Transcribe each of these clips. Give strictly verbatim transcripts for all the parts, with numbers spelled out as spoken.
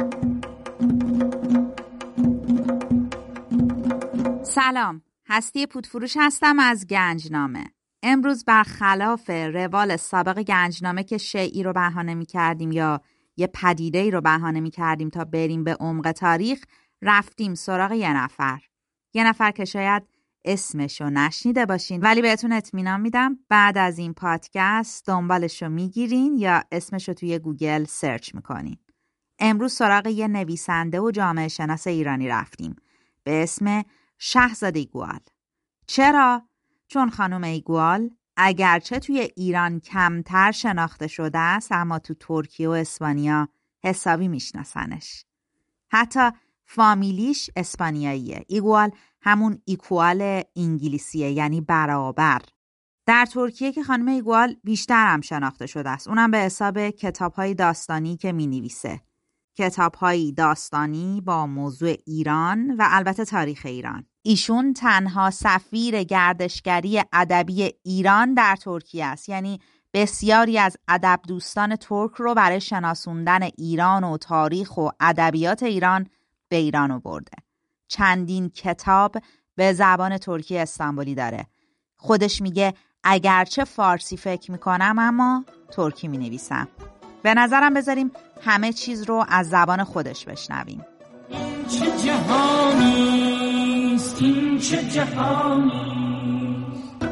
سلام، هستی پودفروش هستم از گنجنامه. امروز برخلاف روال سابق گنجنامه که شیئی رو بهانه می کردیم یا یه پدیده‌ای رو بهانه می کردیم تا بریم به عمق تاریخ، رفتیم سراغ یه نفر. یه نفر که شاید اسمشو نشنیده باشین، ولی بهتون اطمینان میدم بعد از این پادکست دنبالشو میگیرین یا اسمشو توی گوگل سرچ میکنین. امروز سراغ یه نویسنده و جامعه شناس ایرانی رفتیم به اسم شاهزاده ایگوال. چرا؟ چون خانم ایگوال اگرچه توی ایران کمتر شناخته شده است، اما تو ترکیه و اسپانیا حسابی میشناسنش. حتی فامیلیش اسپانیاییه. ایگوال همون ایکوال انگلیسیه، یعنی برابر. در ترکیه که خانم ایگوال بیشتر هم شناخته شده است، اونم به حساب کتاب‌های داستانی که می‌نویسه. کتاب‌های داستانی با موضوع ایران و البته تاریخ ایران. ایشون تنها سفیر گردشگری ادبی ایران در ترکیه است، یعنی بسیاری از ادب دوستان ترک رو برای شناسوندن ایران و تاریخ و ادبیات ایران به ایران آورده. چندین کتاب به زبان ترکی استانبولی داره. خودش میگه اگرچه فارسی فکر میکنم اما ترکی مینویسم. به نظرم بذاریم همه چیز رو از زبان خودش بشنویم. این چه جهانیست، این چه جهانیست.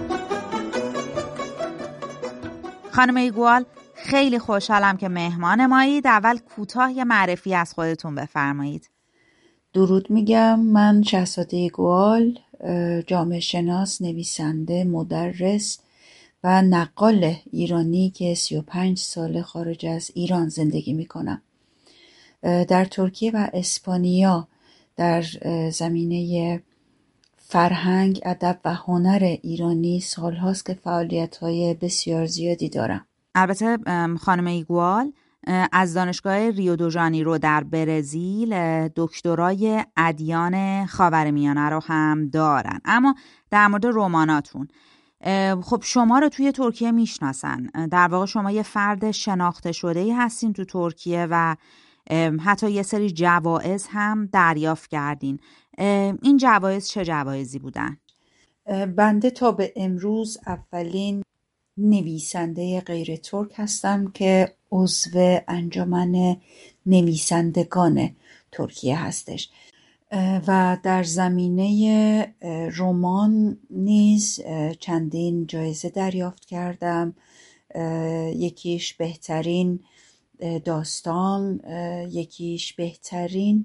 خانم ایگوال، خیلی خوشحالم که مهمان مایید. اول کوتاه یه معرفی از خودتون بفرمایید. درود میگم. من شاهزاده ایگوال، جامعه شناس، نویسنده، مدرس و نقال ایرانی که سی و پنج سال خارج از ایران زندگی میکنم. در ترکیه و اسپانیا در زمینه فرهنگ، ادب و هنر ایرانی سالهاست که فعالیت‌های بسیار زیادی دارم. البته خانم ایگوال از دانشگاه ریو دو ژانیرو در برزیل دکترای ادیان خاورمیانه رو هم دارن. اما در مورد رماناتون، خب شما رو توی ترکیه میشناسن. در واقع شما یه فرد شناخته شده‌ای هستین تو ترکیه و حتی یه سری جوایز هم دریافت کردین. این جوایز چه جوایزی بودن؟ بنده تا به امروز اولین نویسنده غیر ترک هستم که عضو انجمن نویسندگان ترکیه هستش و در زمینه رمان نیز چندین جایزه دریافت کردم. یکیش بهترین داستان، یکیش بهترین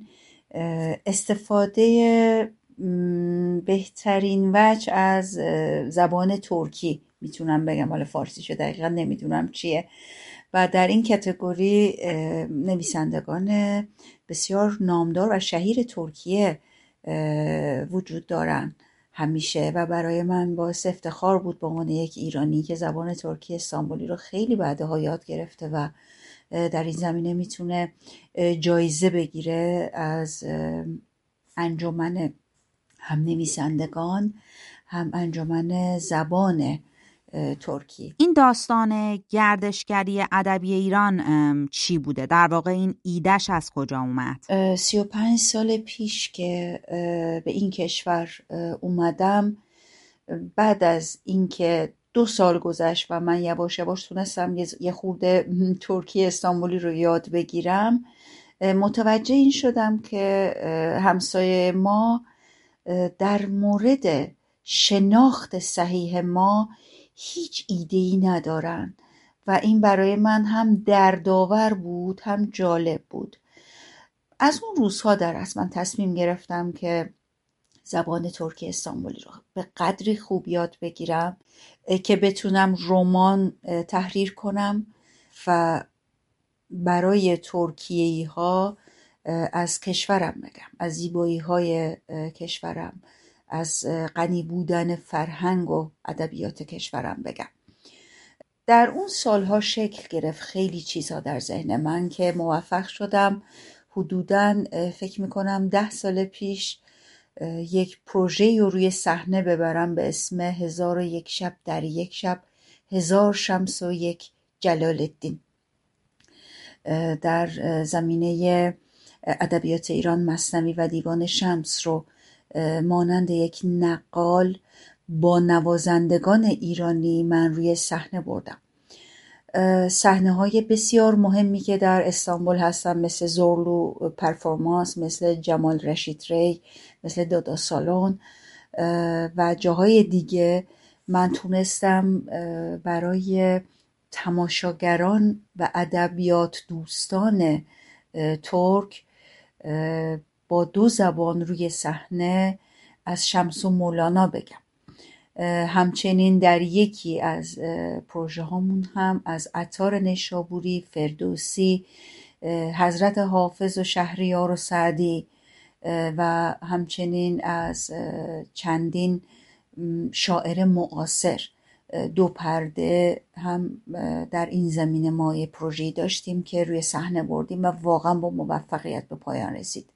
استفاده بهترین وجه از زبان ترکی میتونم بگم، حالا فارسیشو دقیقا نمیدونم چیه. و در این کتگوری نویسندگان بسیار نامدار و شهیر ترکیه وجود دارن همیشه و برای من باعث افتخار بود به عنوان یک ایرانی که زبان ترکی استانبولی رو خیلی بعدها یاد گرفته و در این زمینه میتونه جایزه بگیره از انجمن هم نویسندگان هم انجمن زبان ترکی. این داستان گردشگری ادبی ایران چی بوده؟ در واقع این ایدهش از کجا اومد؟ سی و پنج سال پیش که به این کشور اومدم، بعد از اینکه دو سال گذشت و من یواش یواش تونستم یه خورده ترکی استانبولی رو یاد بگیرم، متوجه این شدم که همسایه ما در مورد شناخت صحیح ما هیچ ایده‌ای ندارن و این برای من هم دردآور بود هم جالب بود. از اون روزها در اصل من تصمیم گرفتم که زبان ترکی استانبولی رو به قدری خوب یاد بگیرم که بتونم رمان تحریر کنم و برای ترکیه‌ای ها از کشورم بگم، از زیبایی های کشورم، از غنی بودن فرهنگ و ادبیات کشورم بگم. در اون سالها شکل گرفت خیلی چیزها در ذهن من که موفق شدم حدوداً فکر میکنم ده سال پیش یک پروژه رو روی صحنه ببرم به اسم هزار و یک شب در یک شب، هزار شمس و یک جلال الدین، در زمینه ادبیات ایران مثنوی و دیوان شمس رو مانند یک نقال با نوازندگان ایرانی من روی صحنه بردم. صحنه های بسیار مهمی که در استانبول هستن مثل زورلو پرفورمانس، مثل جمال رشید ری، مثل دادا سالن و جاهای دیگه من تونستم برای تماشاگران و ادبیات دوستان ترک با دو زبان روی صحنه از شمس و مولانا بگم. همچنین در یکی از پروژه هامون هم از عطار نیشابوری، فردوسی، حضرت حافظ و شهریار و سعدی و همچنین از چندین شاعر معاصر دو پرده هم در این زمینه ما یه پروژه‌ای داشتیم که روی صحنه بردیم و واقعا با موفقیت به پایان رسید.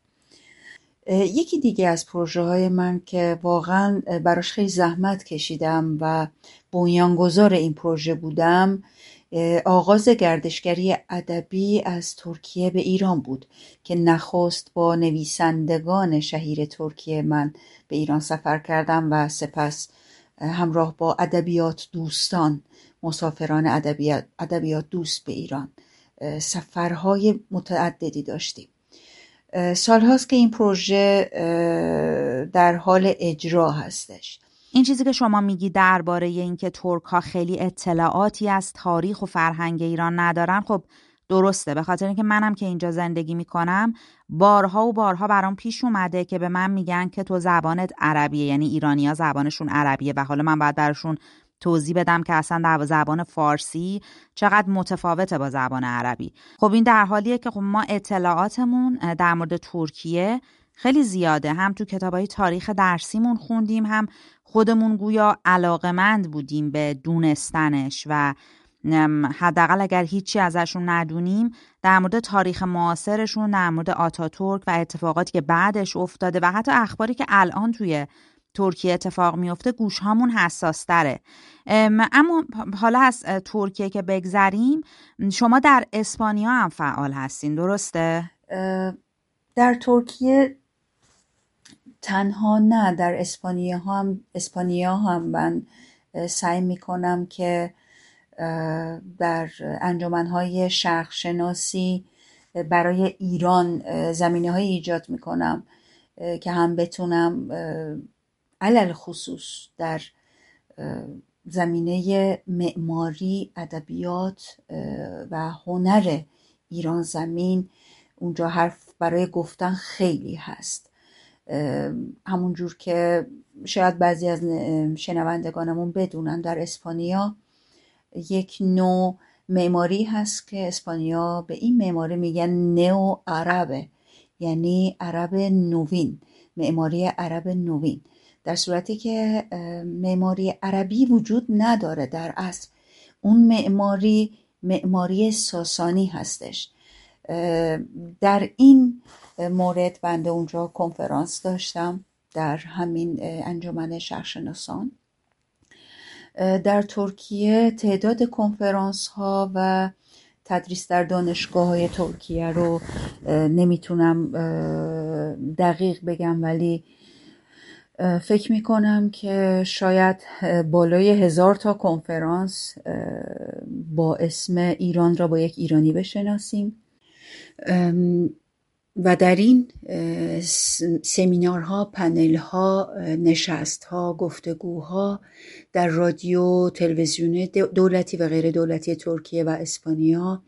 یکی دیگه از پروژه های من که واقعا براش خیلی زحمت کشیدم و بنیانگذار این پروژه بودم، آغاز گردشگری ادبی از ترکیه به ایران بود که نخست با نویسندگان شهیر ترکیه من به ایران سفر کردم و سپس همراه با ادبیات دوستان، مسافران ادبیات ادبیات دوست به ایران سفرهای متعددی داشتیم. سال هاست که این پروژه در حال اجرا هستش. این چیزی که شما میگی درباره این که ترک ها خیلی اطلاعاتی از تاریخ و فرهنگ ایران ندارن، خب درسته، به خاطر اینکه منم که اینجا زندگی میکنم بارها و بارها برام پیش اومده که به من میگن که تو زبانت عربیه، یعنی ایرانی‌ها زبانشون عربیه و حالا من باید براشون توضیح بدم که اصلا در زبان فارسی چقدر متفاوته با زبان عربی. خب این در حالیه که خب ما اطلاعاتمون در مورد ترکیه خیلی زیاده، هم تو کتابای تاریخ درسیمون خوندیم، هم خودمون گویا علاقمند بودیم به دونستنش و حداقل اگر هیچی ازشون ندونیم در مورد تاریخ معاصرشون، در مورد آتاتورک و اتفاقاتی که بعدش افتاده و حتی اخباری که الان توی ترکیه اتفاق میفته گوش هامون حساس تره. اما حالا از ترکیه که بگذریم، شما در اسپانیا هم فعال هستین، درسته؟ در ترکیه تنها نه، در اسپانیا هم اسپانیا هم من سعی میکنم که در انجمنهای شرق شناسی برای ایران زمینه های ایجاد میکنم که هم بتونم علل خصوص در زمینه معماری، ادبیات و هنر ایران زمین، اونجا حرف برای گفتن خیلی هست. همونجور که شاید بعضی از شنوندگانمون بدونن، در اسپانیا یک نوع معماری هست که اسپانیا به این معماری میگن نئو عربه، یعنی عرب نوین، معماری عرب نوین، در صورتی که معماری عربی وجود نداره. در اصل اون معماری معماری ساسانی هستش. در این مورد بنده اونجا کنفرانس داشتم در همین انجمن شرق‌شناسان. در ترکیه تعداد کنفرانس ها و تدریس در دانشگاه های ترکیه رو نمیتونم دقیق بگم، ولی فکر میکنم که شاید بالای هزار تا کنفرانس با اسم ایران را با یک ایرانی بشناسیم و در این سمینارها، پنلها، نشستها، گفتگوها در رادیو، تلویزیون دولتی و غیر دولتی ترکیه و اسپانیا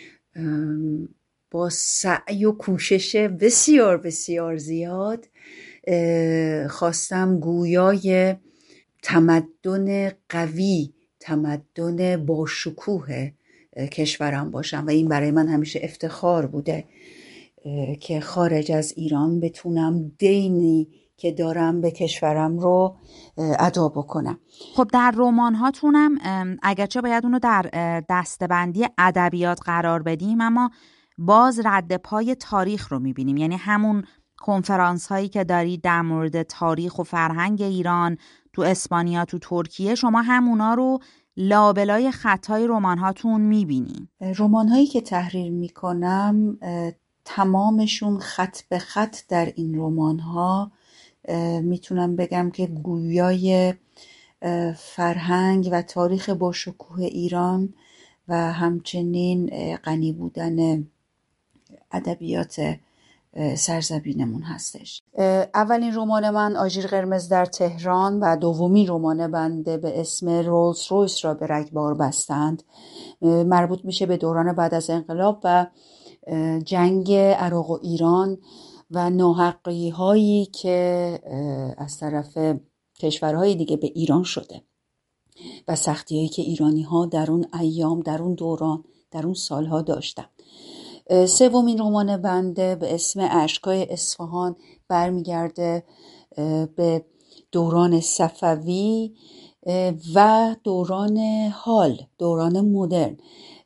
با سعی و کوشش بسیار بسیار زیاد خواستم گویای تمدن قوی، تمدن با شکوه کشورم باشم و این برای من همیشه افتخار بوده که خارج از ایران بتونم دینی که دارم به کشورم رو ادا بکنم. خب در رمان هاتونم اگرچه باید اونو در دسته‌بندی ادبیات قرار بدیم، اما باز رد پای تاریخ رو میبینیم، یعنی همون کنفرانس هایی که دارید در مورد تاریخ و فرهنگ ایران تو اسپانیا، تو ترکیه، شما همونا رو لابلای خطای رمان هاتون میبینیم. رمان هایی که تحریر میکنم تمامشون خط به خط در این رمان ها میتونم بگم که گویای فرهنگ و تاریخ باشکوه ایران و همچنین غنی بودن ادبیات سرزمینمون هستش. اولین رمان من آژیر قرمز در تهران و دومین رمان بنده به اسم رولز رویس را به رگبار بستند مربوط میشه به دوران بعد از انقلاب و جنگ عراق و ایران و ناحقی هایی که از طرف کشورهای دیگه به ایران شده و سختی هایی که ایرانی ها در اون ایام، در اون دوران، در اون سالها داشتن. سومین رمان بنده به اسم اشک‌های اصفهان برمیگرده به دوران صفوی و دوران حال، دوران مدرن.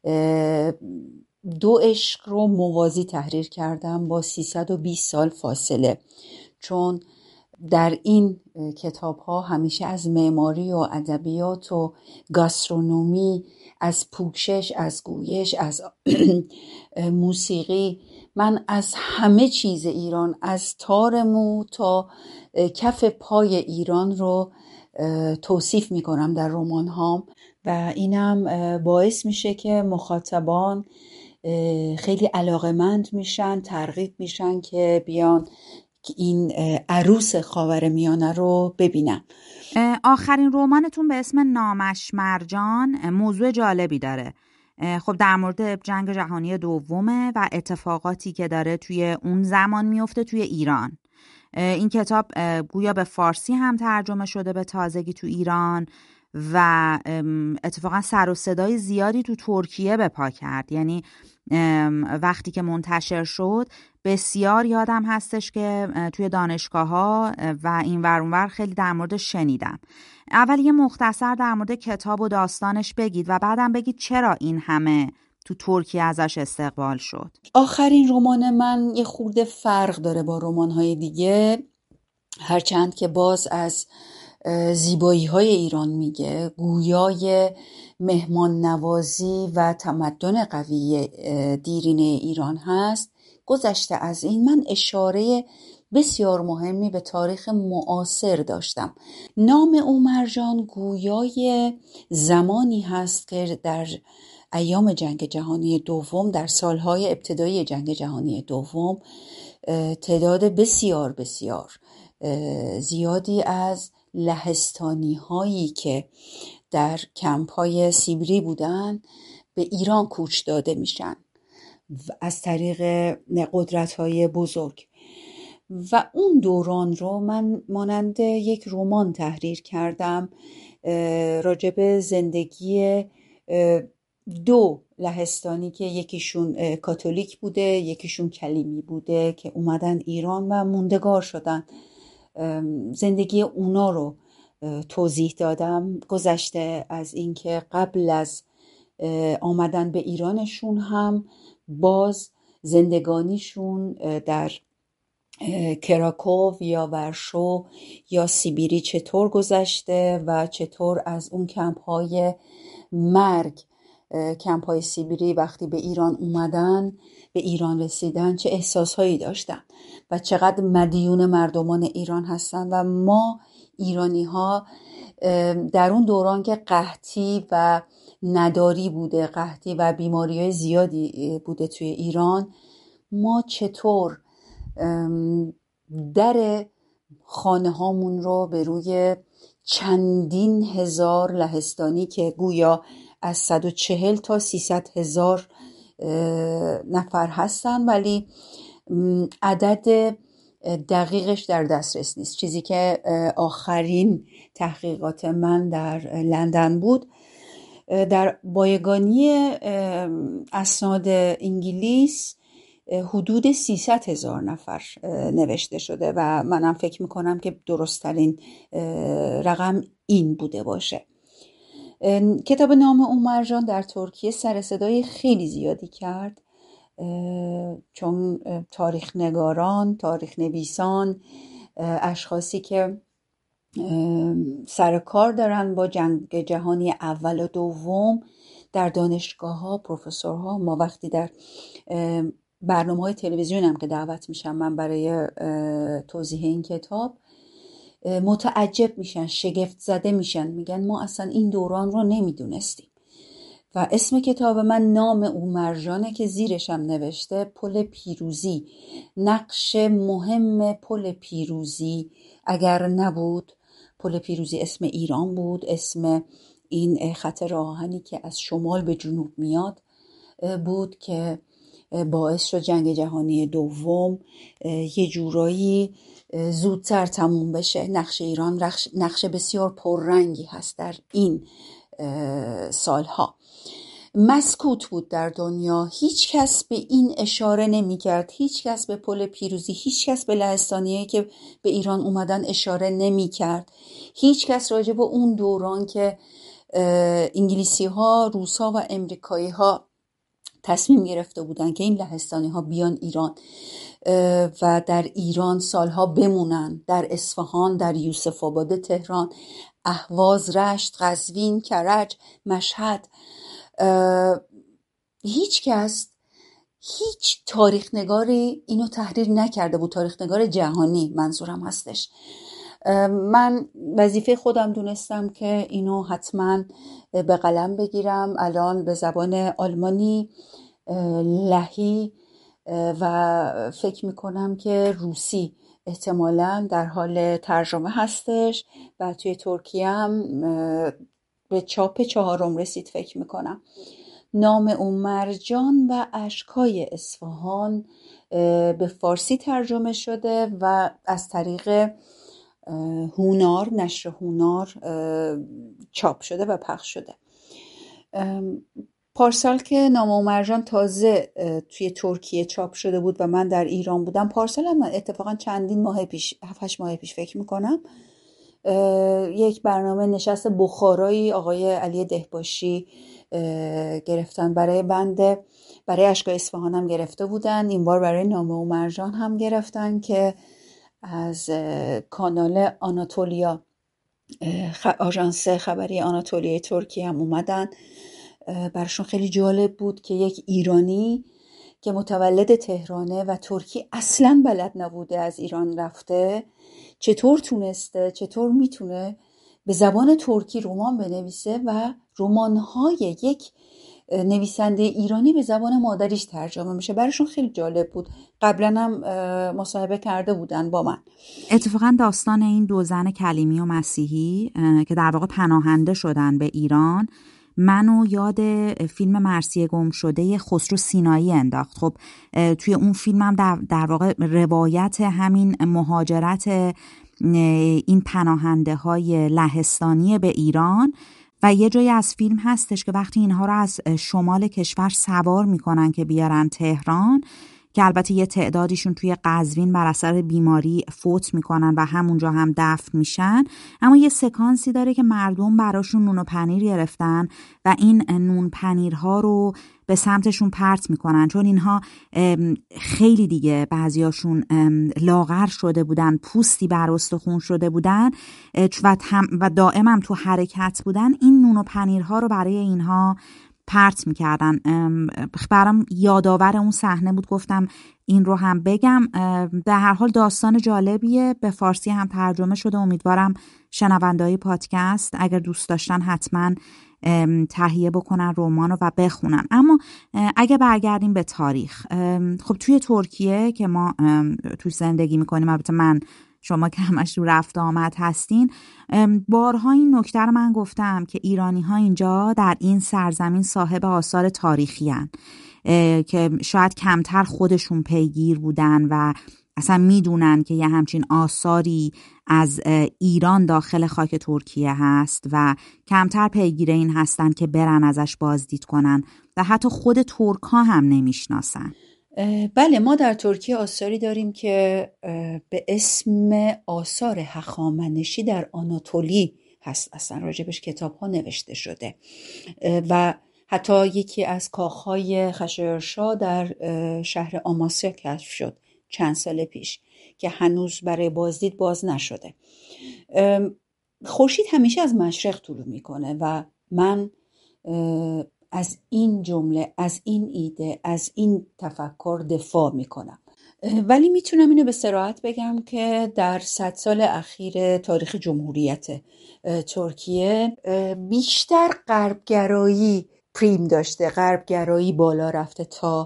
دو عشق رو موازی تحریر کردم با سیصد و بیست سال فاصله، چون در این کتاب ها همیشه از معماری و ادبیات و گاسترونومی، از پوشش، از گویش، از موسیقی، من از همه چیز ایران، از تار مو تا کف پای ایران رو توصیف می کنم در رمان هام و اینم باعث میشه که مخاطبان خیلی علاقمند میشن، ترغیب میشن که بیان این عروس خاورمیانه رو ببینن. آخرین رمانتون به اسم نامش مرجان موضوع جالبی داره. خب در مورد جنگ جهانی دومه و اتفاقاتی که داره توی اون زمان میفته توی ایران. این کتاب گویا به فارسی هم ترجمه شده به تازگی تو ایران و اتفاقا سر و صدای زیادی تو ترکیه به پا کرد. یعنی وقتی که منتشر شد بسیار یادم هستش که توی دانشگاه ها و این ور اون ور خیلی در مورد شنیدم. اول یه مختصر در مورد کتاب و داستانش بگید و بعدم بگید چرا این همه تو ترکیه ازش استقبال شد. آخرین رمان من یه خورده فرق داره با رمان‌های دیگه، هرچند که باز از زیبایی های ایران میگه، گویای مهمان نوازی و تمدن قوی دیرینه ایران هست. گذشته از این من اشاره بسیار مهمی به تاریخ معاصر داشتم. نام او مرجان گویای زمانی هست که در ایام جنگ جهانی دوم، در سالهای ابتدایی جنگ جهانی دوم، تعداد بسیار بسیار زیادی از لهستانی هایی که در کمپ های سیبری بودن به ایران کوچ داده میشن از طریق قدرت های بزرگ و اون دوران رو من مانند یک رمان تحریر کردم راجب زندگی دو لهستانی که یکیشون کاتولیک بوده یکیشون کلیمی بوده که اومدن ایران و موندگار شدن. زندگی اونا رو توضیح دادم، گذشته از اینکه قبل از آمدن به ایرانشون هم باز زندگانیشون در کراکوو یا ورشو یا سیبیری چطور گذشته و چطور از اون کمپ های مرگ، کمپ های سیبیری وقتی به ایران اومدن، به ایران رسیدن، چه احساسهایی داشتن و چقدر مدیون مردمان ایران هستن. و ما ایرانی ها در اون دوران که قحطی و نداری بوده، قحطی و بیماری های زیادی بوده توی ایران، ما چطور در خانه هامون رو به روی چندین هزار لهستانی که گویا از صد و چهل تا سیصد هزار نفر هستن ولی عدد دقیقش در دسترس نیست. چیزی که آخرین تحقیقات من در لندن بود، در بایگانی اسناد انگلیس حدود سیصد هزار نفر نوشته شده و منم فکر میکنم که درست‌ترین رقم این بوده باشه. کتاب نام او مرجان در ترکیه سر صدای خیلی زیادی کرد، چون تاریخ نگاران، تاریخ نویسان، اشخاصی که سر کار دارن با جنگ جهانی اول و دوم در دانشگاه ها، پروفسورها، ما وقتی در برنامه‌های تلویزیون هم که دعوت میشم من برای توضیح این کتاب، متعجب میشن، شگفت زده میشن، میگن ما اصلا این دوران رو نمیدونستیم. و اسم کتاب من نام او مرجانه که زیرش هم نوشته پل پیروزی. نقش مهم پل پیروزی اگر نبود، پل پیروزی اسم ایران بود، اسم این خط راه آهنی که از شمال به جنوب میاد بود که باعث شد جنگ جهانی دوم یه جورایی زودتر تموم بشه. نقش ایران نقش بسیار پررنگی هست در این سالها. مسکوت بود در دنیا، هیچ کس به این اشاره نمی کرد، هیچ کس به پل پیروزی، هیچ کس به لهستانیایی که به ایران اومدن اشاره نمی کرد، هیچ کس راجع به اون دوران که انگلیسی ها، روس ها و امریکایی ها تصمیم گرفته بودن که این لهستانی ها بیان ایران و در ایران سالها بمونن، در اصفهان، در یوسف آباد تهران، اهواز، رشت، قزوین، کرج، مشهد، هیچ کس، هیچ تاریخ نگاری اینو تحریر نکرده بود. تاریخ نگار جهانی منظورم هستش. من وظیفه خودم دونستم که اینو حتما به قلم بگیرم. الان به زبان آلمانی، لهی و فکر میکنم که روسی احتمالاً در حال ترجمه هستش و توی ترکیه هم به چاپ چهارم رسید فکر میکنم. نام اون مرجان و اشکای اصفهان به فارسی ترجمه شده و از طریق هونار، نشر هونار چاپ شده و پخش شده. پارسال که نام اون مرجان تازه توی ترکیه چاپ شده بود و من در ایران بودم، پارسال هم اتفاقا چندین ماه پیش، هفت هشت ماه پیش فکر میکنم، یک برنامه نشست بخارایی آقای علی دهباشی گرفتن برای بنده، برای اشکای اصفهان هم گرفته بودن، این بار برای نامه و مرجان هم گرفتن که از کانال آناتولیا، آژانس خبری آناتولیای ترکیه هم اومدن. برشون خیلی جالب بود که یک ایرانی که متولد تهرانه و ترکی اصلاً بلد نبوده، از ایران رفته، چطور تونسته، چطور میتونه به زبان ترکی رمان بنویسه و رمان‌های یک نویسنده ایرانی به زبان مادریش ترجمه میشه. براشون خیلی جالب بود. قبلا هم مصاحبه کرده بودن با من. اتفاقا داستان این دو زن کلیمی و مسیحی که در واقع پناهنده شدن به ایران منو یاد فیلم مرثیه گم شده خسرو سینایی انداخت. خب توی اون فیلم هم در, در واقع روایت همین مهاجرت این پناهنده های لهستانی به ایران و یه جایی از فیلم هستش که وقتی اینها رو از شمال کشور سوار میکنن که بیارن تهران، که البته یه تعدادیشون توی قزوین بر اثر بیماری فوت میکنن و همونجا هم دفن میشن، اما یه سکانسی داره که مردم براشون نون و پنیر گرفتن و این نون پنیرها رو به سمتشون پرت میکنن، چون اینها خیلی دیگه بعضیاشون لاغر شده بودن، پوستی بر استخون شده بودن و دائم هم تو حرکت بودن. این نون و پنیرها رو برای اینها پرت میکردن. برام یادآور اون صحنه بود، گفتم این رو هم بگم. در هر حال داستان جالبیه، به فارسی هم ترجمه شده. امیدوارم شنونده‌های پادکست اگر دوست داشتن حتما تهیه بکنن رمان رو و بخونن. اما اگه برگردیم به تاریخ، خب توی ترکیه که ما توی زندگی میکنیم، البته من شما که همش رو رفت آمد هستین، بارها این نکته رو من گفتم که ایرانی ها اینجا در این سرزمین صاحب آثار تاریخی هن که شاید کمتر خودشون پیگیر بودن و اصلا میدونن که یه همچین آثاری از ایران داخل خاک ترکیه هست و کمتر پیگیر این هستن که برن ازش بازدید کنن و حتی خود ترک ها هم نمیشناسن. بله، ما در ترکیه آثاری داریم که به اسم آثار هخامنشی در آناتولی هست، اصلا راجبش کتاب ها نوشته شده و حتی یکی از کاخهای خشایارشا در شهر آماسیا کشف شد چند سال پیش که هنوز برای بازدید باز نشده. خورشید همیشه از مشرق طلوع میکنه و من از این جمله، از این ایده، از این تفکر دفاع میکنم. ولی میتونم اینو به صراحت بگم که در صد سال اخیر تاریخ جمهوریت ترکیه بیشتر غربگرایی پریم داشته، غربگرایی بالا رفته تا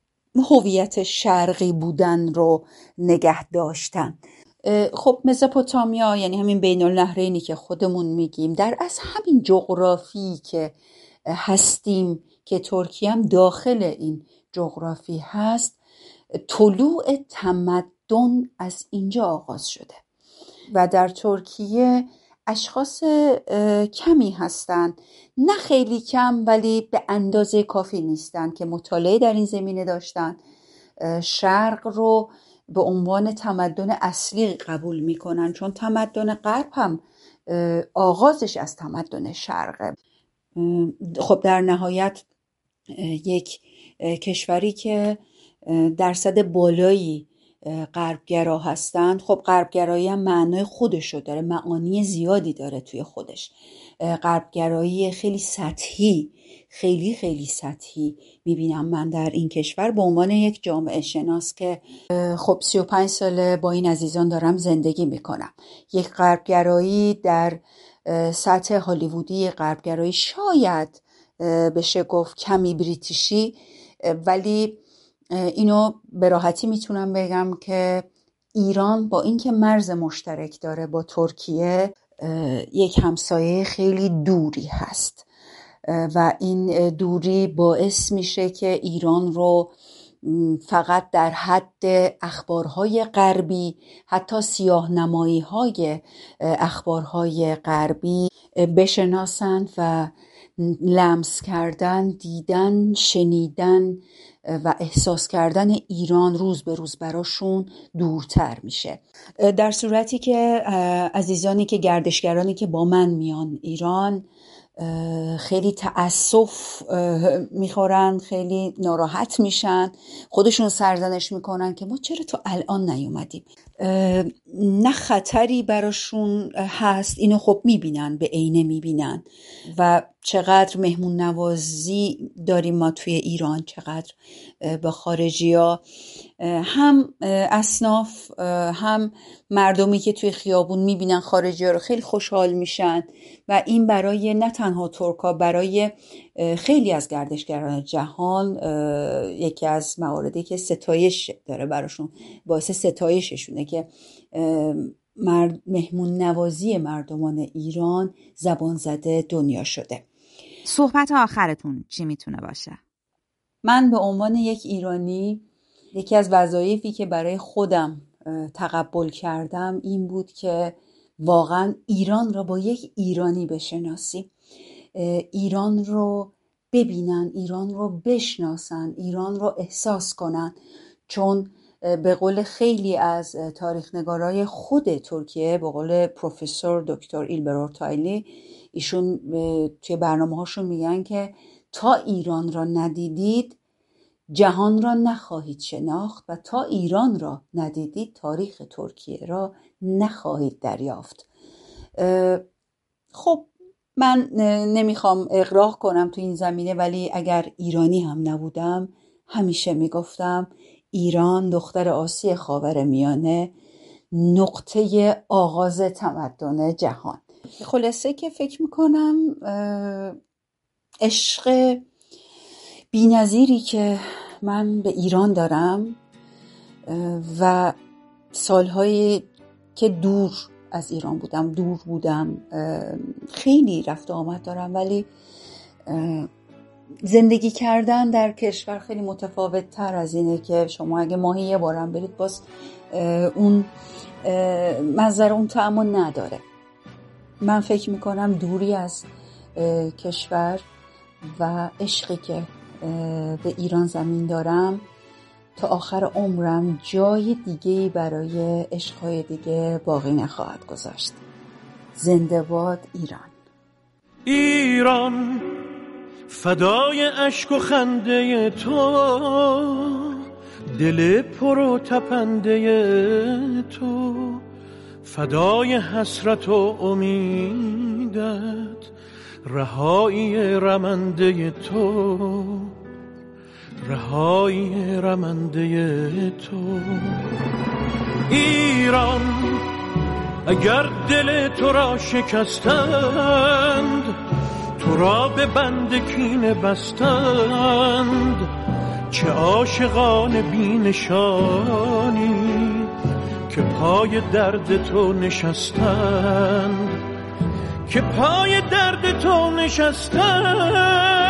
هویت شرقی بودن رو نگه داشتن. خب مزوپوتامیا، یعنی همین بین النهرینی که خودمون میگیم، در از همین جغرافی که هستیم که ترکیه هم داخل این جغرافی هست، طلوع تمدن از اینجا آغاز شده و در ترکیه اشخاص کمی هستند، نه خیلی کم ولی به اندازه کافی نیستن که مطالعه در این زمینه داشتن، شرق رو به عنوان تمدن اصلی قبول میکنن، چون تمدن غرب هم آغازش از تمدن شرقه. خب در نهایت یک کشوری که درصد بالایی غربگرا هستند، خب غربگرایی هم معنای خودشو داره، معانی زیادی داره توی خودش. غربگرایی خیلی سطحی، خیلی خیلی سطحی میبینم من در این کشور به عنوان یک جامعه شناس که خب سی و پنج ساله با این عزیزان دارم زندگی میکنم. یک غربگرایی در سطح هالیوودی، غربگرایی شاید بشه گفت کمی بریتیشی، ولی اینو به راحتی میتونم بگم که ایران با اینکه مرز مشترک داره با ترکیه، یک همسایه خیلی دوری هست و این دوری باعث میشه که ایران رو فقط در حد اخبارهای غربی، حتی سیاه نمایی های اخبارهای غربی بشناسند و لمس کردن، دیدن، شنیدن و احساس کردن ایران روز به روز براشون دورتر میشه. در صورتی که عزیزانی که گردشگرانی که با من میان ایران خیلی تأسف میخورن، خیلی ناراحت میشن، خودشون سرزنش میکنن که ما چرا تا الان نیومدیم. نه خطری براشون هست، اینو خب میبینن، به عینه میبینن و چقدر مهمون نوازی داریم ما توی ایران، چقدر با خارجی ها، هم اصناف هم مردمی که توی خیابون میبینن خارجی ها رو خیلی خوشحال میشن و این برای نه تنها ترکا، برای خیلی از گردشگران جهان یکی از مواردی که ستایش داره براشون، باعث ستایششونه که مرد مهمون نوازی مردمان ایران زبان زده دنیا شده. صحبت آخرتون چی میتونه باشه؟ من به عنوان یک ایرانی یکی از وظایفی که برای خودم تقبل کردم این بود که واقعا ایران را با یک ایرانی بشناسی، ایران رو ببینن، ایران رو بشناسن، ایران رو احساس کنن، چون به قول خیلی از تاریخ نگارای خود ترکیه، به قول پروفسور دکتر ایلبر اورتایلی، ایشون توی برنامه هاشون میگن که تا ایران را ندیدید جهان را نخواهید شناخت و تا ایران را ندیدید تاریخ ترکیه را نخواهید دریافت. خب من نمیخوام اغراق کنم تو این زمینه، ولی اگر ایرانی هم نبودم همیشه میگفتم ایران دختر آسی خاورمیانه، نقطه آغاز تمدن جهان. خلاصه که فکر میکنم عشق بی‌نظیری که من به ایران دارم و سالهایی که دور از ایران بودم، دور بودم، خیلی رفت و آمد دارم، ولی زندگی کردن در کشور خیلی متفاوت تر از اینه که شما اگه ماهی یه بارم برید باز اون منظر اون طعمو نداره. من فکر میکنم دوری از کشور و عشقی که به ایران زمین دارم تا آخر عمرم جای دیگه‌ای برای عشق‌های دیگه باقی نخواهد گذاشت. زنده باد ایران. ایران فدای اشک و خنده تو، دل پر و تپنده تو، فدای حسرت و امیدت، رهایی رمنده تو، رهایی رمنده تو. ایران اگر دل تو را شکستند، تو را به بند کینه بستند، چه عاشقان بی نشانی که پای درد تو نشستند، که پای درد تو نشستند.